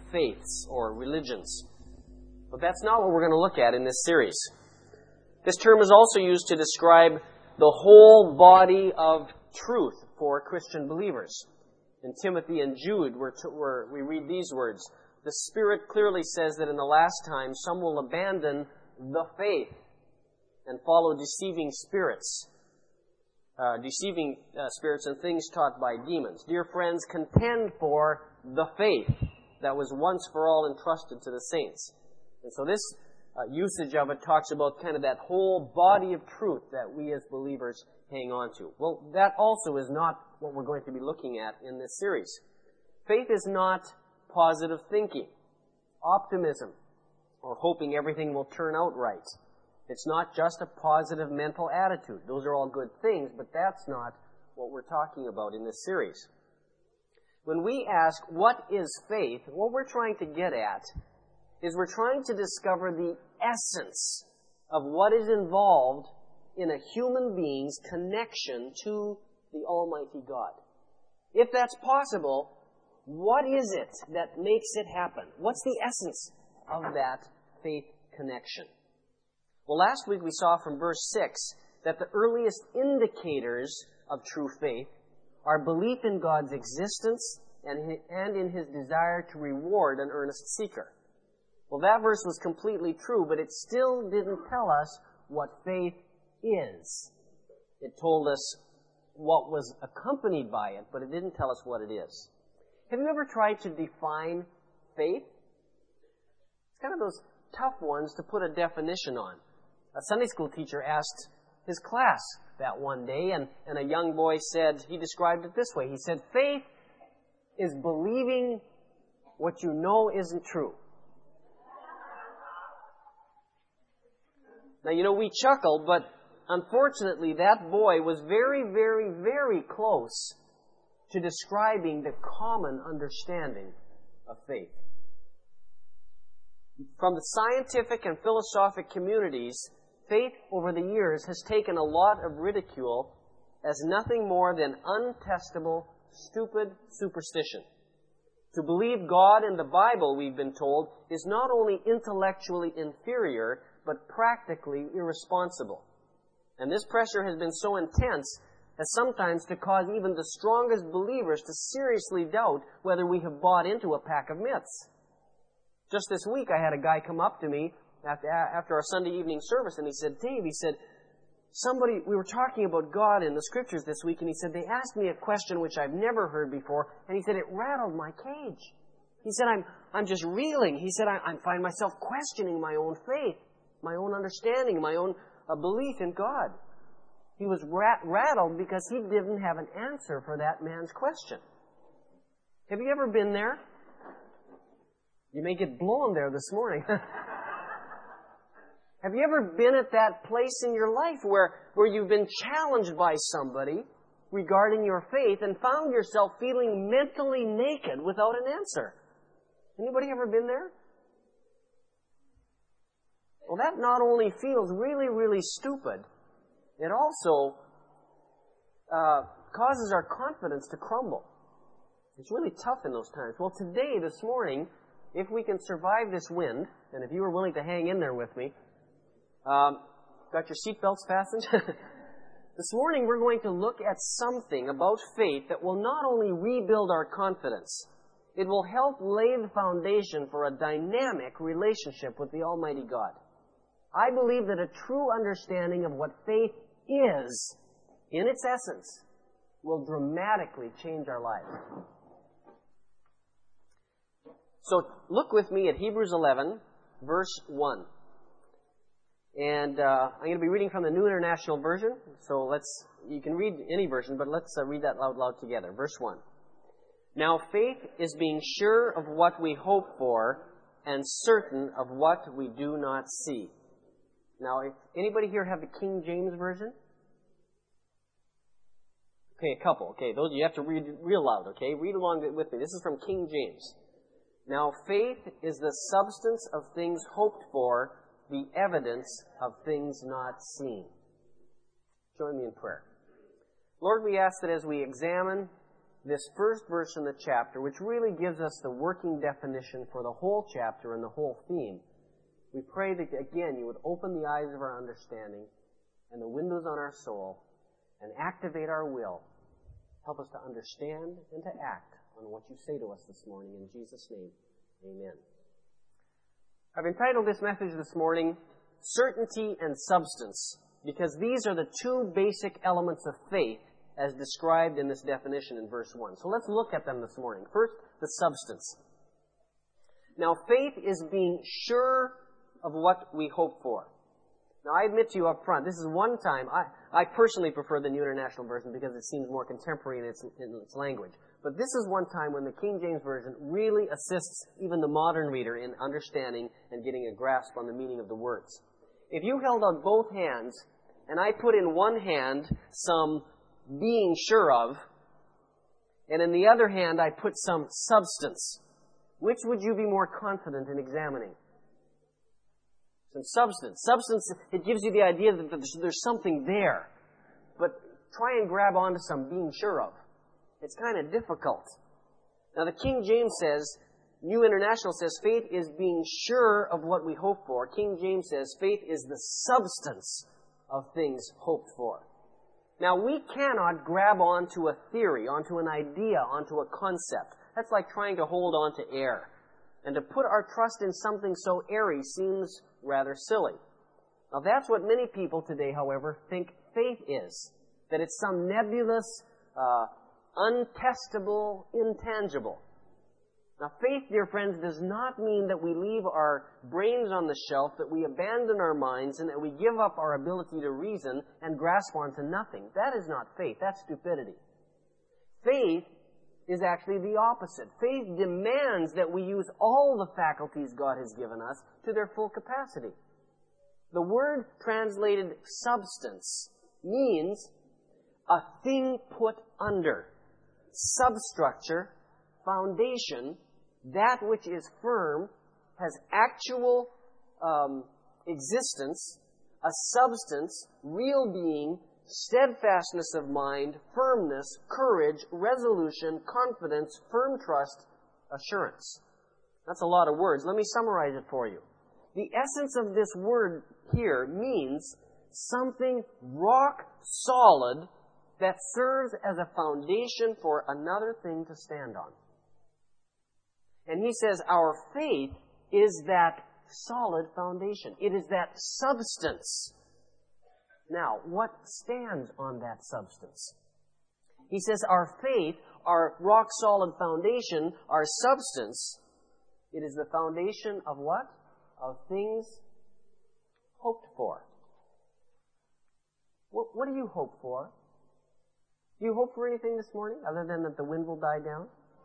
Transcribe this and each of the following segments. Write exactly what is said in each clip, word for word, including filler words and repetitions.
faiths or religions. But that's not what we're going to look at in this series. This term is also used to describe the whole body of truth for Christian believers. In Timothy and Jude, we're to, we're, we read these words. The Spirit clearly says that in the last time, some will abandon the faith and follow deceiving spirits, uh, deceiving uh, spirits and things taught by demons. Dear friends, contend for the faith that was once for all entrusted to the saints. And so this uh, usage of it talks about kind of that whole body of truth that we as believers hang on to. Well, that also is not what we're going to be looking at in this series. Faith is not positive thinking, optimism, or hoping everything will turn out right. It's not just a positive mental attitude. Those are all good things, but that's not what we're talking about in this series. When we ask, what is faith, what we're trying to get at is we're trying to discover the essence of what is involved in a human being's connection to the Almighty God. If that's possible, what is it that makes it happen? What's the essence of that faith connection? Well, last week we saw from verse six that the earliest indicators of true faith are belief in God's existence and in His desire to reward an earnest seeker. Well, that verse was completely true, but it still didn't tell us what faith is. It told us what was accompanied by it, but it didn't tell us what it is. Have you ever tried to define faith? It's kind of those tough ones to put a definition on. A Sunday school teacher asked his class that one day, and, and a young boy said, he described it this way. He said, faith is believing what you know isn't true. Now, you know, we chuckle, but unfortunately, that boy was very, very, very close to describing the common understanding of faith. From the scientific and philosophic communities, faith over the years has taken a lot of ridicule as nothing more than untestable, stupid superstition. To believe God and the Bible, we've been told, is not only intellectually inferior, but practically irresponsible. And this pressure has been so intense as sometimes to cause even the strongest believers to seriously doubt whether we have bought into a pack of myths. Just this week, I had a guy come up to me after, after our Sunday evening service, and he said, Dave, he said, somebody, we were talking about God in the Scriptures this week, and he said, they asked me a question which I've never heard before, and he said, it rattled my cage. He said, I'm, I'm just reeling. He said, I, I find myself questioning my own faith, my own understanding, my own uh, belief in God. He was rat- rattled because he didn't have an answer for that man's question. Have you ever been there? You may get blown there this morning. Have you ever been at that place in your life where, where you've been challenged by somebody regarding your faith and found yourself feeling mentally naked without an answer? Anybody ever been there? Well, that not only feels really, really stupid, it also uh, causes our confidence to crumble. It's really tough in those times. Well, today, this morning, if we can survive this wind, and if you were willing to hang in there with me, um, got your seatbelts fastened? This morning, we're going to look at something about faith that will not only rebuild our confidence, it will help lay the foundation for a dynamic relationship with the Almighty God. I believe that a true understanding of what faith is, in its essence, will dramatically change our lives. So look with me at Hebrews eleven, verse one. And uh, I'm going to be reading from the New International Version. So let's, you can read any version, but let's uh, read that out loud together. Verse one. Now faith is being sure of what we hope for and certain of what we do not see. Now, if anybody here have the King James Version? Okay, a couple. Okay, those you have to read real loud, okay? Read along with me. This is from King James. Now, faith is the substance of things hoped for, the evidence of things not seen. Join me in prayer. Lord, we ask that as we examine this first verse in the chapter, which really gives us the working definition for the whole chapter and the whole theme. We pray that, again, you would open the eyes of our understanding and the windows on our soul and activate our will. Help us to understand and to act on what you say to us this morning. In Jesus' name, amen. I've entitled this message this morning, Certainty and Substance, because these are the two basic elements of faith as described in this definition in verse one. So let's look at them this morning. First, the substance. Now, faith is being sure of what we hope for. Now, I admit to you up front, this is one time, I, I personally prefer the New International Version because it seems more contemporary in its, in its language. But this is one time when the King James Version really assists even the modern reader in understanding and getting a grasp on the meaning of the words. If you held out both hands, and I put in one hand some being sure of, and in the other hand I put some substance, which would you be more confident in examining? Some substance. Substance, it gives you the idea that there's, there's something there. But try and grab onto some being sure of. It's kind of difficult. Now the King James says, New International says, faith is being sure of what we hope for. King James says, faith is the substance of things hoped for. Now we cannot grab onto a theory, onto an idea, onto a concept. That's like trying to hold on to air. And to put our trust in something so airy seems rather silly. Now that's what many people today, however, think faith is. That it's some nebulous, uh, untestable, intangible. Now faith, dear friends, does not mean that we leave our brains on the shelf, that we abandon our minds, and that we give up our ability to reason and grasp onto nothing. That is not faith. That's stupidity. Faith is actually the opposite. Faith demands that we use all the faculties God has given us to their full capacity. The word translated substance means a thing put under. Substructure, foundation, that which is firm, has actual um, existence, a substance, real being, steadfastness of mind, firmness, courage, resolution, confidence, firm trust, assurance. That's a lot of words. Let me summarize it for you. The essence of this word here means something rock solid that serves as a foundation for another thing to stand on. And he says our faith is that solid foundation. It is that substance. Now, what stands on that substance? He says our faith, our rock-solid foundation, our substance, it is the foundation of what? Of things hoped for. What, what do you hope for? Do you hope for anything this morning other than that the wind will die down?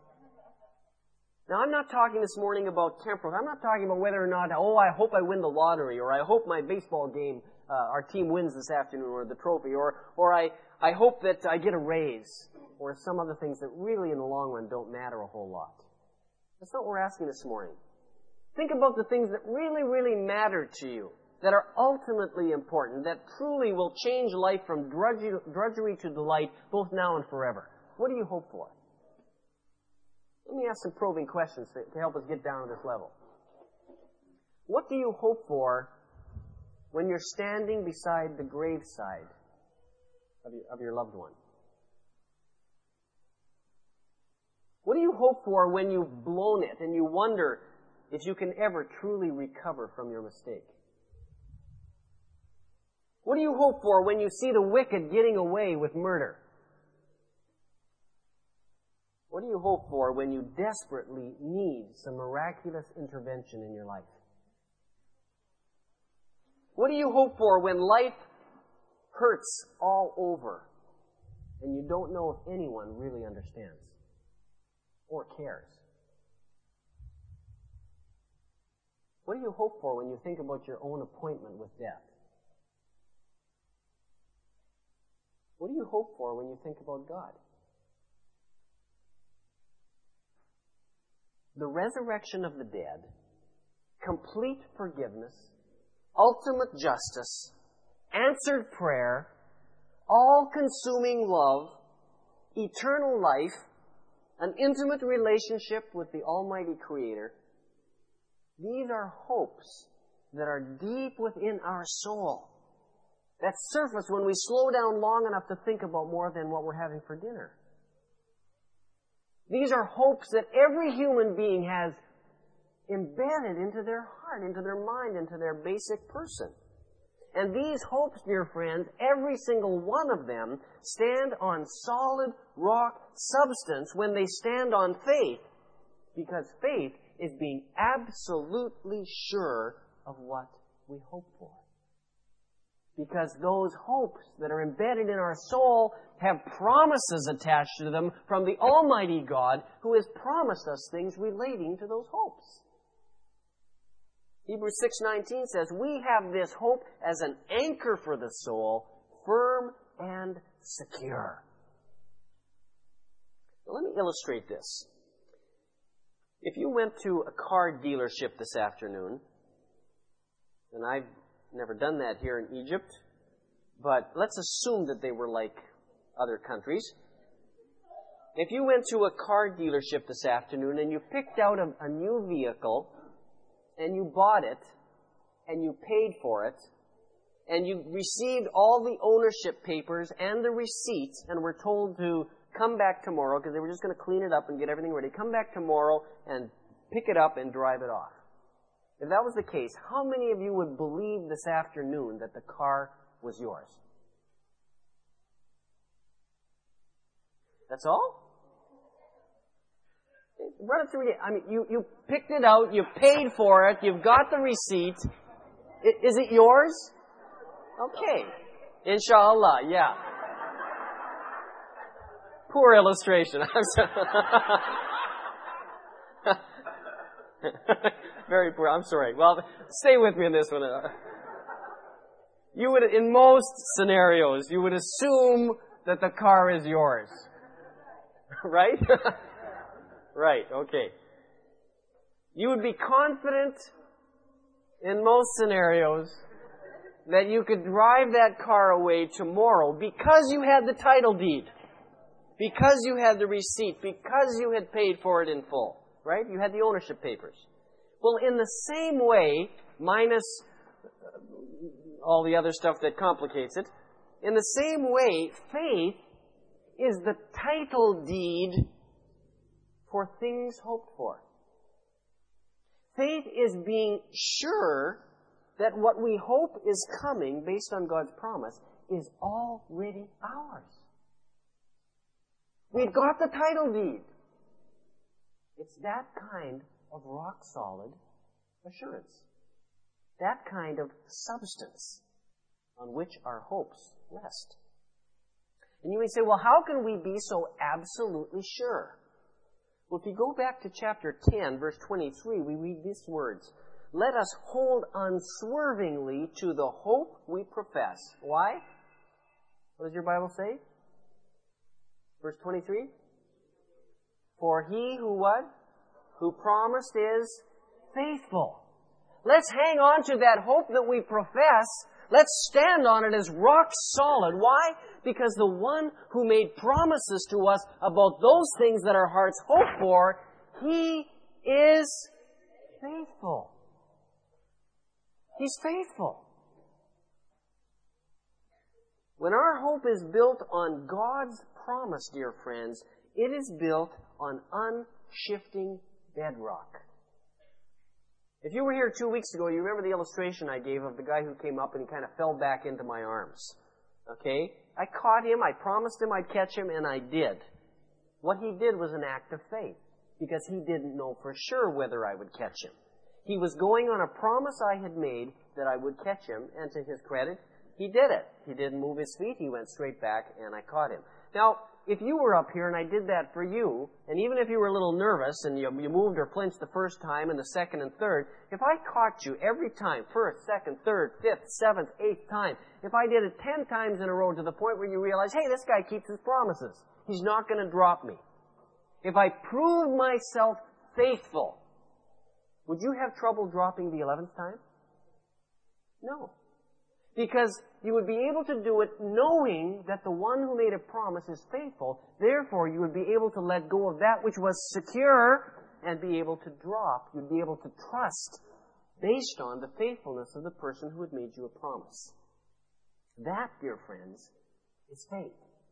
Now, I'm not talking this morning about temporal. I'm not talking about whether or not, oh, I hope I win the lottery, or I hope my baseball game, uh, our team wins this afternoon, or the trophy, or, or I, I hope that I get a raise, or some other things that really in the long run don't matter a whole lot. That's not what we're asking this morning. Think about the things that really, really matter to you, that are ultimately important, that truly will change life from drudgery, drudgery to delight, both now and forever. What do you hope for? Let me ask some probing questions to, to help us get down to this level. What do you hope for when you're standing beside the graveside of your, of your loved one? What do you hope for when you've blown it and you wonder if you can ever truly recover from your mistake? What do you hope for when you see the wicked getting away with murder? What do you hope for when you desperately need some miraculous intervention in your life? What do you hope for when life hurts all over and you don't know if anyone really understands or cares? What do you hope for when you think about your own appointment with death? What do you hope for when you think about God? The resurrection of the dead, complete forgiveness, ultimate justice, answered prayer, all-consuming love, eternal life, an intimate relationship with the Almighty Creator, these are hopes that are deep within our soul, that surface when we slow down long enough to think about more than what we're having for dinner. These are hopes that every human being has embedded into their heart, into their mind, into their basic person. And these hopes, dear friends, every single one of them stand on solid rock substance when they stand on faith, because faith is being absolutely sure of what we hope for. Because those hopes that are embedded in our soul have promises attached to them from the Almighty God, who has promised us things relating to those hopes. Hebrews six nineteen says, we have this hope as an anchor for the soul, firm and secure. Now, let me illustrate this. If you went to a car dealership this afternoon, and I've never done that here in Egypt, but let's assume that they were like other countries. If you went to a car dealership this afternoon and you picked out a, a new vehicle, and you bought it, and you paid for it, and you received all the ownership papers and the receipts, and were told to come back tomorrow, because they were just going to clean it up and get everything ready. Come back tomorrow and pick it up and drive it off. If that was the case, how many of you would believe this afternoon that the car was yours? That's all? Run it through. I mean, you, you picked it out, you paid for it, you've got the receipt. I, is it yours? Okay. Inshallah, yeah. Poor illustration. Very poor. I'm sorry. Well, stay with me on this one. You would, in most scenarios, you would assume that the car is yours. Right? Right, okay. You would be confident in most scenarios that you could drive that car away tomorrow because you had the title deed, because you had the receipt, because you had paid for it in full, right? You had the ownership papers. Well, in the same way, minus all the other stuff that complicates it, in the same way, faith is the title deed for things hoped for. Faith is being sure that what we hope is coming based on God's promise is already ours. We've got the title deed. It's that kind of rock-solid assurance. That kind of substance on which our hopes rest. And you may say, well, how can we be so absolutely sure? Well, if you go back to chapter ten, verse twenty-three, we read these words. Let us hold unswervingly to the hope we profess. Why? What does your Bible say? Verse twenty-three? For he who what? Who promised is faithful. Let's hang on to that hope that we profess. Let's stand on it as rock solid. Why? Because the one who made promises to us about those things that our hearts hope for, He is faithful. He's faithful. When our hope is built on God's promise, dear friends, it is built on unshifting bedrock. If you were here two weeks ago, you remember the illustration I gave of the guy who came up and he kind of fell back into my arms. Okay? I caught him, I promised him I'd catch him, and I did. What he did was an act of faith, because he didn't know for sure whether I would catch him. He was going on a promise I had made that I would catch him, and to his credit, he did it. He didn't move his feet, he went straight back, and I caught him. Now, if you were up here and I did that for you, and even if you were a little nervous and you, you moved or flinched the first time and the second and third, if I caught you every time, first, second, third, fifth, seventh, eighth time, if I did it ten times in a row to the point where you realize, hey, this guy keeps his promises. He's not going to drop me. If I proved myself faithful, would you have trouble dropping the eleventh time? No. Because you would be able to do it knowing that the one who made a promise is faithful. Therefore, you would be able to let go of that which was secure and be able to drop. You'd be able to trust based on the faithfulness of the person who had made you a promise. That, dear friends, is faith.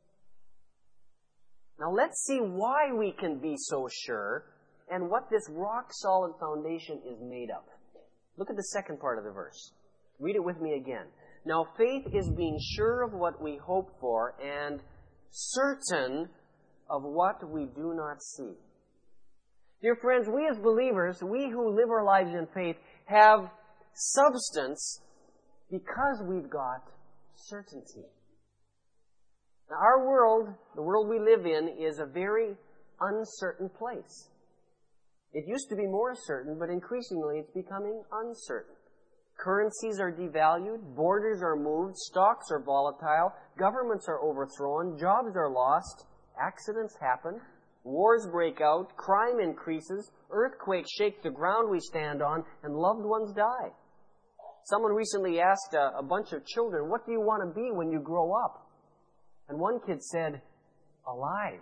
Now let's see why we can be so sure and what this rock-solid foundation is made of. Look at the second part of the verse. Read it with me again. Now faith is being sure of what we hope for and certain of what we do not see. Dear friends, we as believers, we who live our lives in faith, have substance because we've got certainty. Now, our world, the world we live in, is a very uncertain place. It used to be more certain, but increasingly it's becoming uncertain. Currencies are devalued, borders are moved, stocks are volatile, governments are overthrown, jobs are lost, accidents happen, wars break out, crime increases, earthquakes shake the ground we stand on, and loved ones die. Someone recently asked a, a bunch of children, what do you want to be when you grow up? And one kid said, alive.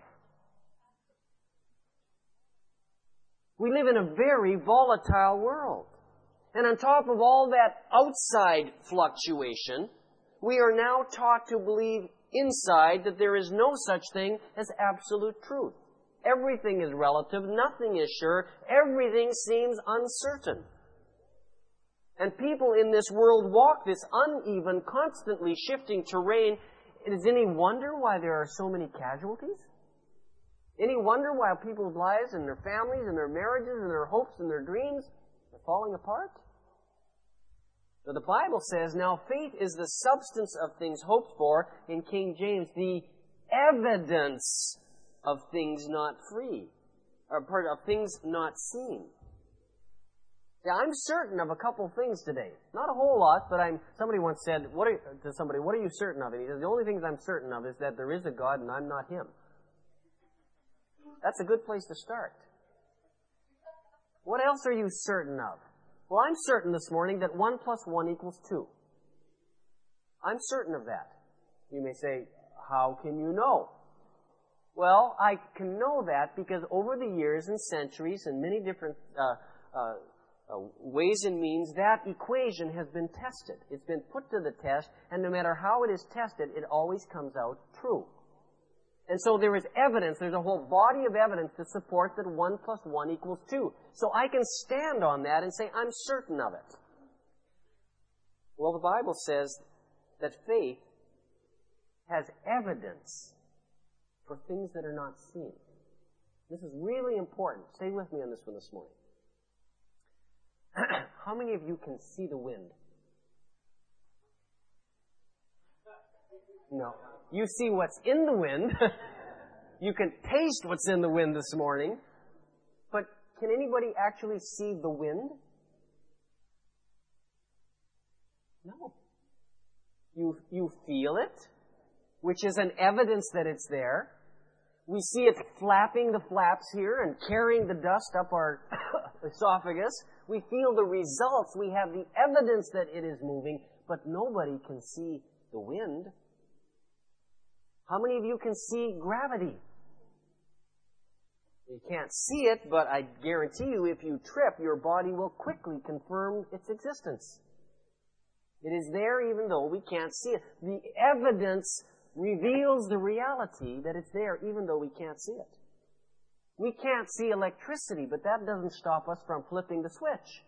We live in a very volatile world. And on top of all that outside fluctuation, we are now taught to believe inside that there is no such thing as absolute truth. Everything is relative, nothing is sure, everything seems uncertain. And people in this world walk this uneven, constantly shifting terrain. Is any wonder why there are so many casualties? Any wonder why people's lives and their families and their marriages and their hopes and their dreams are falling apart? So the Bible says, now faith is the substance of things hoped for, in King James, the evidence of things not free, or part of things not seen. Yeah, I'm certain of a couple things today. Not a whole lot, but I'm. Somebody once said, "What are, to somebody, what are you certain of?" And he says, "The only things I'm certain of is that there is a God and I'm not Him." That's a good place to start. What else are you certain of? Well, I'm certain this morning that one plus one equals two. I'm certain of that. You may say, how can you know? Well, I can know that because over the years and centuries and many different uh, uh, uh, ways and means, that equation has been tested. It's been put to the test, and no matter how it is tested, it always comes out true. And so there is evidence, there's a whole body of evidence to support that one plus one equals two. So I can stand on that and say, I'm certain of it. Well, the Bible says that faith has evidence for things that are not seen. This is really important. Stay with me on this one this morning. How many of you can see the wind? No. You see what's in the wind. You can taste what's in the wind this morning. But can anybody actually see the wind? No. You, you feel it, which is an evidence that it's there. We see it flapping the flaps here and carrying the dust up our esophagus. We feel the results. We have the evidence that it is moving, but nobody can see the wind. How many of you can see gravity? You can't see it, but I guarantee you if you trip, your body will quickly confirm its existence. It is there even though we can't see it. The evidence reveals the reality that it's there even though we can't see it. We can't see electricity, but that doesn't stop us from flipping the switch.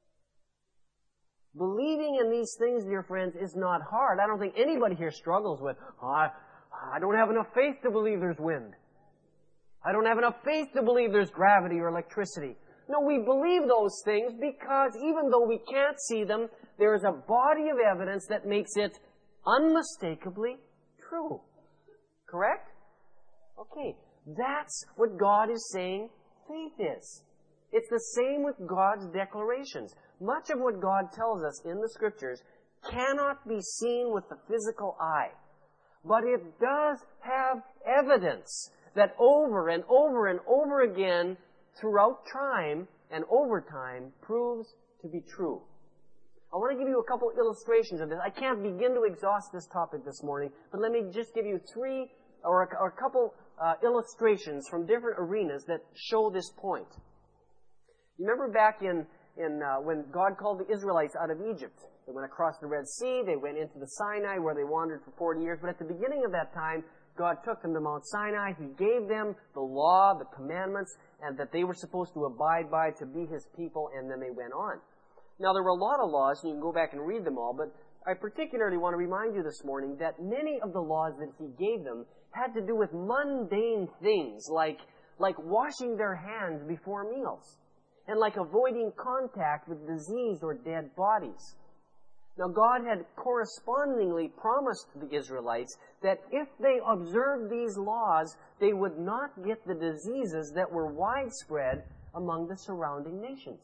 Believing in these things, dear friends, is not hard. I don't think anybody here struggles with, oh, I, I don't have enough faith to believe there's wind. I don't have enough faith to believe there's gravity or electricity. No, we believe those things because even though we can't see them, there is a body of evidence that makes it unmistakably true. Correct? Okay. That's what God is saying faith is. It's the same with God's declarations. Much of what God tells us in the Scriptures cannot be seen with the physical eye. But it does have evidence that over and over and over again throughout time and over time proves to be true. I want to give you a couple illustrations of this. I can't begin to exhaust this topic this morning, but let me just give you three or a, or a couple uh, illustrations from different arenas that show this point. You remember back in, in uh, when God called the Israelites out of Egypt. They went across the Red Sea, they went into the Sinai where they wandered for forty years, but at the beginning of that time, God took them to Mount Sinai. He gave them the law, the commandments, and that they were supposed to abide by to be His people, and then they went on. Now, there were a lot of laws, and you can go back and read them all, but I particularly want to remind you this morning that many of the laws that He gave them had to do with mundane things, like, like washing their hands before meals, and like avoiding contact with disease or dead bodies. Now, God had correspondingly promised the Israelites that if they observed these laws, they would not get the diseases that were widespread among the surrounding nations.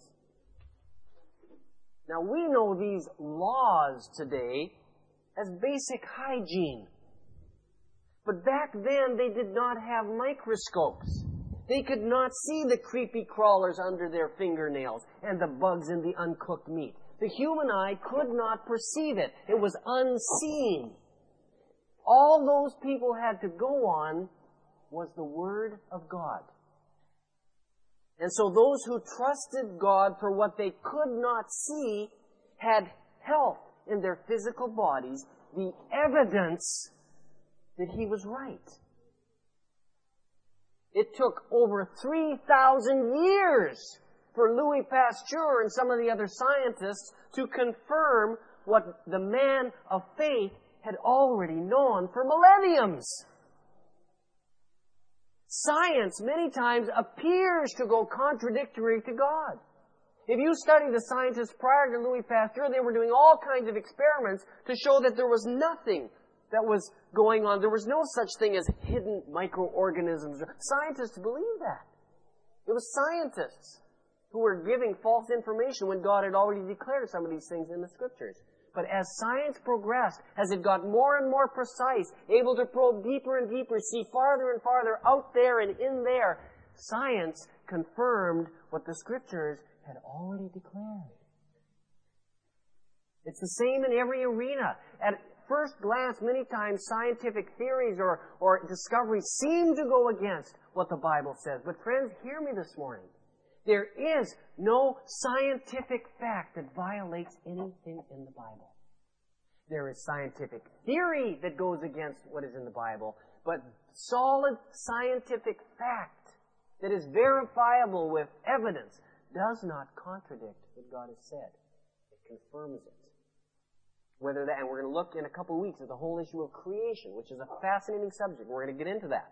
Now, we know these laws today as basic hygiene. But back then, they did not have microscopes. They could not see the creepy crawlers under their fingernails and the bugs in the uncooked meat. The human eye could not perceive it. It was unseen. All those people had to go on was the Word of God. And so those who trusted God for what they could not see had health in their physical bodies, the evidence that He was right. It took over three thousand years for Louis Pasteur and some of the other scientists to confirm what the man of faith had already known for millenniums. Science many times appears to go contradictory to God. If you study the scientists prior to Louis Pasteur, they were doing all kinds of experiments to show that there was nothing that was going on. There was no such thing as hidden microorganisms. Scientists believed that. It was scientists who were giving false information when God had already declared some of these things in the Scriptures. But as science progressed, as it got more and more precise, able to probe deeper and deeper, see farther and farther out there and in there, science confirmed what the Scriptures had already declared. It's the same in every arena. At first glance, many times scientific theories or, or discoveries seem to go against what the Bible says. But friends, hear me this morning. There is no scientific fact that violates anything in the Bible. There is scientific theory that goes against what is in the Bible, but solid scientific fact that is verifiable with evidence does not contradict what God has said. It confirms it. Whether that, and we're going to look in a couple of weeks at the whole issue of creation, which is a fascinating subject. We're going to get into that.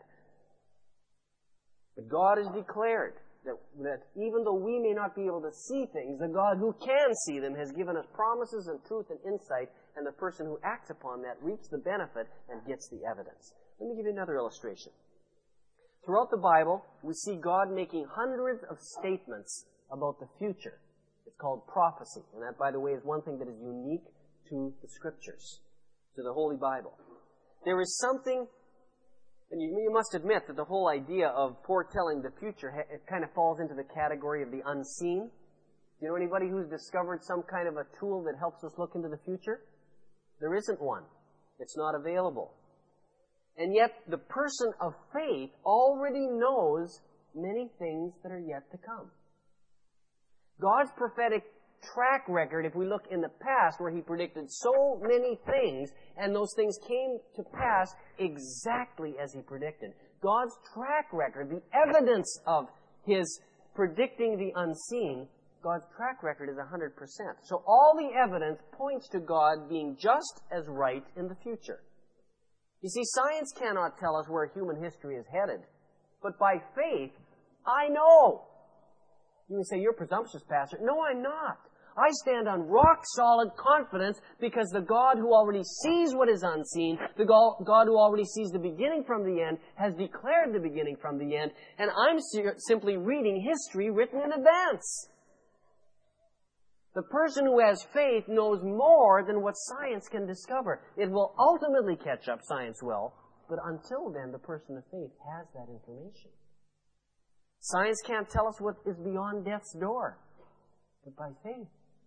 But God has declared That, that even though we may not be able to see things, the God who can see them has given us promises and truth and insight, and the person who acts upon that reaps the benefit and gets the evidence. Let me give you another illustration. Throughout the Bible, we see God making hundreds of statements about the future. It's called prophecy, and that, by the way, is one thing that is unique to the Scriptures, to the Holy Bible. There is something. And you, you must admit that the whole idea of foretelling the future, it kind of falls into the category of the unseen. Do you know anybody who's discovered some kind of a tool that helps us look into the future? There isn't one. It's not available. And yet, the person of faith already knows many things that are yet to come. God's prophetic track record, if we look in the past where He predicted so many things, and those things came to pass exactly as He predicted. God's track record, the evidence of His predicting the unseen, God's track record is one hundred percent. So all the evidence points to God being just as right in the future. You see, science cannot tell us where human history is headed. But by faith, I know. You may say, you're presumptuous, Pastor. No, I'm not. I stand on rock-solid confidence because the God who already sees what is unseen, the God who already sees the beginning from the end, has declared the beginning from the end, and I'm simply reading history written in advance. The person who has faith knows more than what science can discover. It will ultimately catch up, science will, but until then, the person of faith has that information. Science can't tell us what is beyond death's door, but by faith,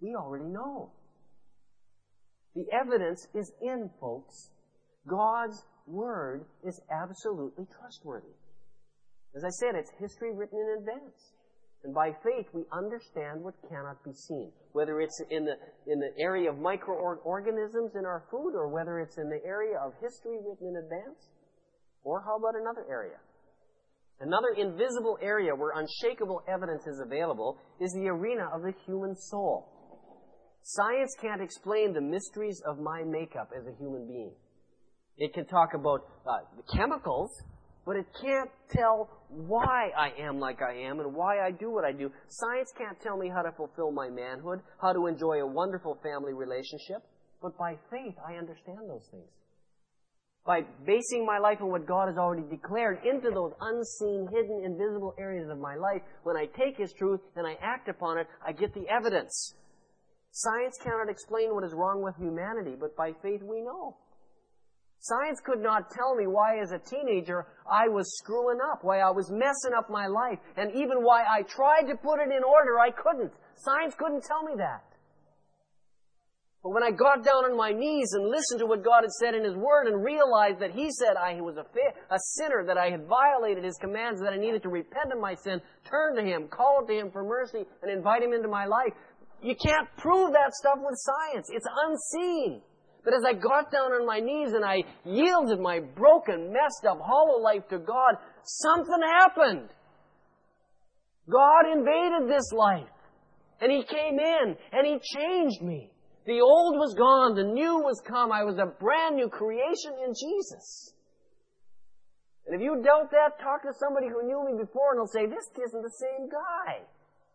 We already know. The evidence is in, folks. God's Word is absolutely trustworthy. As I said, it's history written in advance. And by faith, we understand what cannot be seen. Whether it's in the, in the area of microorganisms in our food, or whether it's in the area of history written in advance. Or how about another area? Another invisible area where unshakable evidence is available is the arena of the human soul. Science can't explain the mysteries of my makeup as a human being. It can talk about uh, the chemicals, but it can't tell why I am like I am and why I do what I do. Science can't tell me how to fulfill my manhood, how to enjoy a wonderful family relationship. But by faith, I understand those things. By basing my life on what God has already declared into those unseen, hidden, invisible areas of my life, when I take His truth and I act upon it, I get the evidence. Science cannot explain what is wrong with humanity, but by faith we know. Science could not tell me why as a teenager I was screwing up, why I was messing up my life, and even why I tried to put it in order, I couldn't. Science couldn't tell me that. But when I got down on my knees and listened to what God had said in His Word and realized that He said I was a, fa- a sinner, that I had violated His commands, that I needed to repent of my sin, turn to Him, call to Him for mercy, and invite Him into my life, you can't prove that stuff with science. It's unseen. But as I got down on my knees and I yielded my broken, messed up, hollow life to God, something happened. God invaded this life. And He came in and He changed me. The old was gone, the new was come. I was a brand new creation in Jesus. And if you doubt that, talk to somebody who knew me before and they'll say, this isn't the same guy.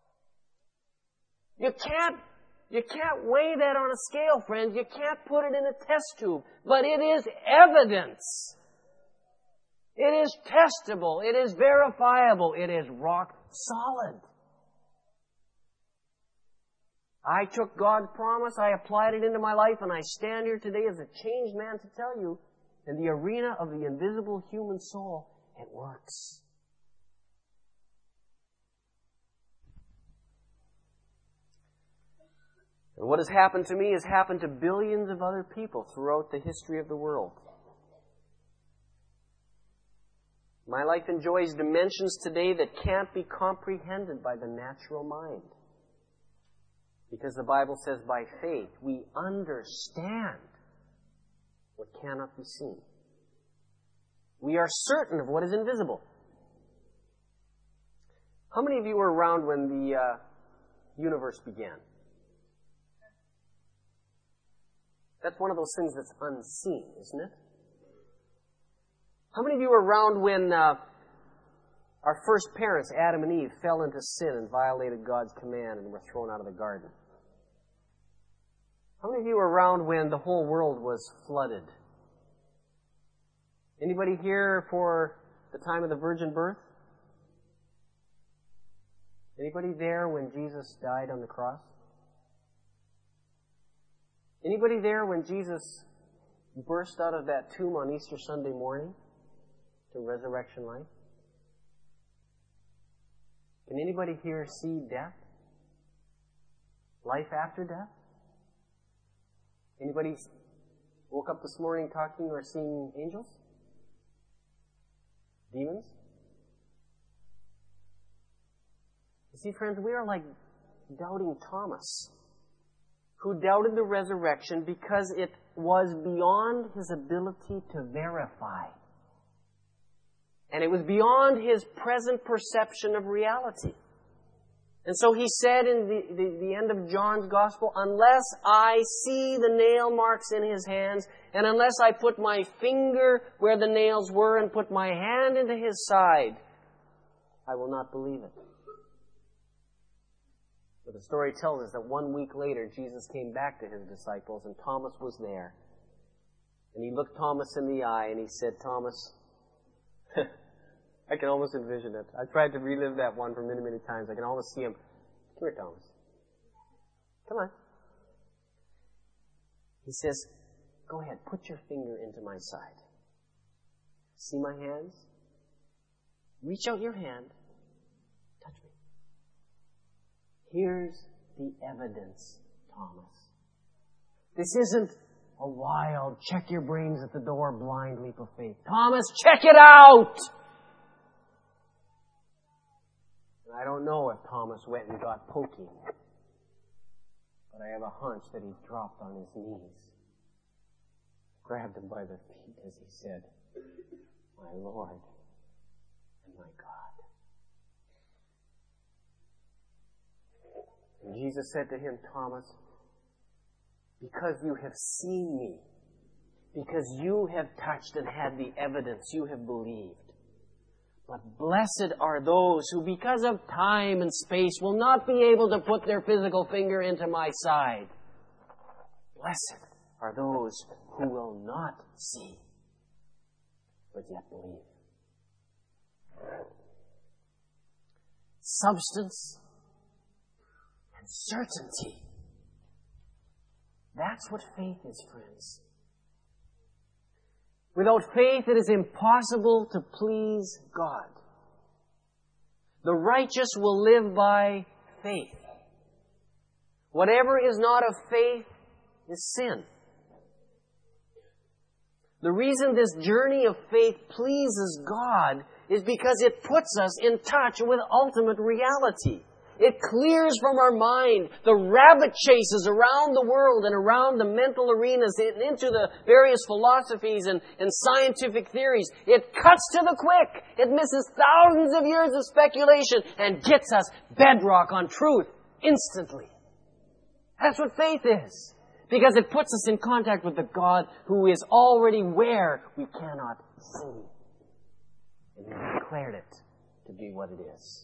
You can't You can't weigh that on a scale, friends. You can't put it in a test tube. But it is evidence. It is testable. It is verifiable. It is rock solid. I took God's promise, I applied it into my life, and I stand here today as a changed man to tell you, in the arena of the invisible human soul, it works. And what has happened to me has happened to billions of other people throughout the history of the world. My life enjoys dimensions today that can't be comprehended by the natural mind. Because the Bible says by faith we understand what cannot be seen. We are certain of what is invisible. How many of you were around when the uh, universe began? That's one of those things that's unseen, isn't it? How many of you were around when uh, our first parents, Adam and Eve, fell into sin and violated God's command and were thrown out of the garden? How many of you were around when the whole world was flooded? Anybody here for the time of the virgin birth? Anybody there when Jesus died on the cross? Anybody there when Jesus burst out of that tomb on Easter Sunday morning to resurrection life? Can anybody here see death? Life after death? Anybody woke up this morning talking or seeing angels? Demons? You see, friends, we are like doubting Thomas, who doubted the resurrection because it was beyond his ability to verify. And it was beyond his present perception of reality. And so he said in the, the, the end of John's Gospel, unless I see the nail marks in his hands, and unless I put my finger where the nails were and put my hand into his side, I will not believe it. But the story tells us that one week later, Jesus came back to his disciples, and Thomas was there. And he looked Thomas in the eye, and he said, Thomas, I can almost envision it. I tried to relive that one for many, many times. I can almost see him. Come here, Thomas. Come on. He says, go ahead, put your finger into my side. See my hands? Reach out your hand. Touch me. Here's the evidence Thomas. This isn't a wild, check your brains at the door, blind leap of faith. Thomas, check it out! I don't know if Thomas went and got poking, but I have a hunch that he dropped on his knees, grabbed him by the feet as he said, "My Lord and my God." And Jesus said to him, "Thomas, because you have seen me, because you have touched and had the evidence, you have believed. But blessed are those who, because of time and space, will not be able to put their physical finger into my side. Blessed are those who will not see, but yet believe." Substance and certainty. That's what faith is, friends. Without faith, it is impossible to please God. The righteous will live by faith. Whatever is not of faith is sin. The reason this journey of faith pleases God is because it puts us in touch with ultimate reality. It clears from our mind the rabbit chases around the world and around the mental arenas and into the various philosophies and, and scientific theories. It cuts to the quick. It misses thousands of years of speculation and gets us bedrock on truth instantly. That's what faith is. Because it puts us in contact with the God who is already where we cannot see. And He declared it to be what it is.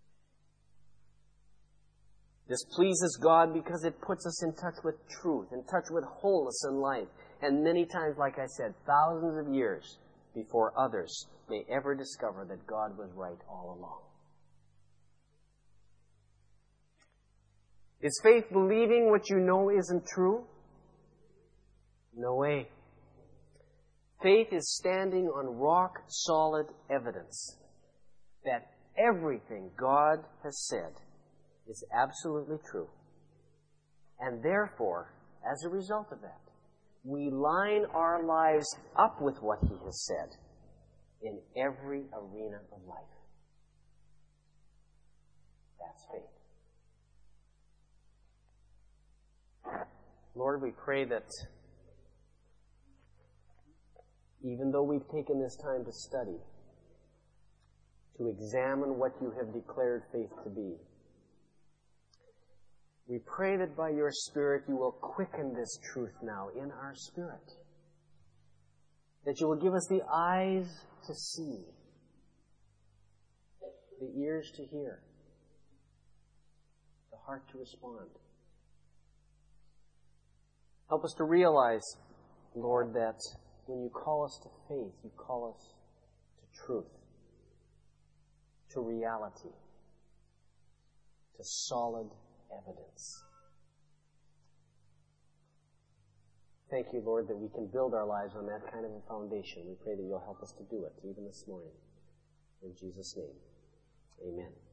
This pleases God because it puts us in touch with truth, in touch with wholeness in life. And many times, like I said, thousands of years before others may ever discover that God was right all along. Is faith believing what you know isn't true? No way. Faith is standing on rock-solid evidence that everything God has said is absolutely true. And therefore, as a result of that, we line our lives up with what He has said in every arena of life. That's faith. Lord, we pray that even though we've taken this time to study, to examine what You have declared faith to be, we pray that by Your Spirit You will quicken this truth now in our spirit. That You will give us the eyes to see, the ears to hear, the heart to respond. Help us to realize, Lord, that when You call us to faith, You call us to truth, to reality, to solid evidence. Thank You, Lord, that we can build our lives on that kind of a foundation. We pray that You'll help us to do it, even this morning. In Jesus' name, amen.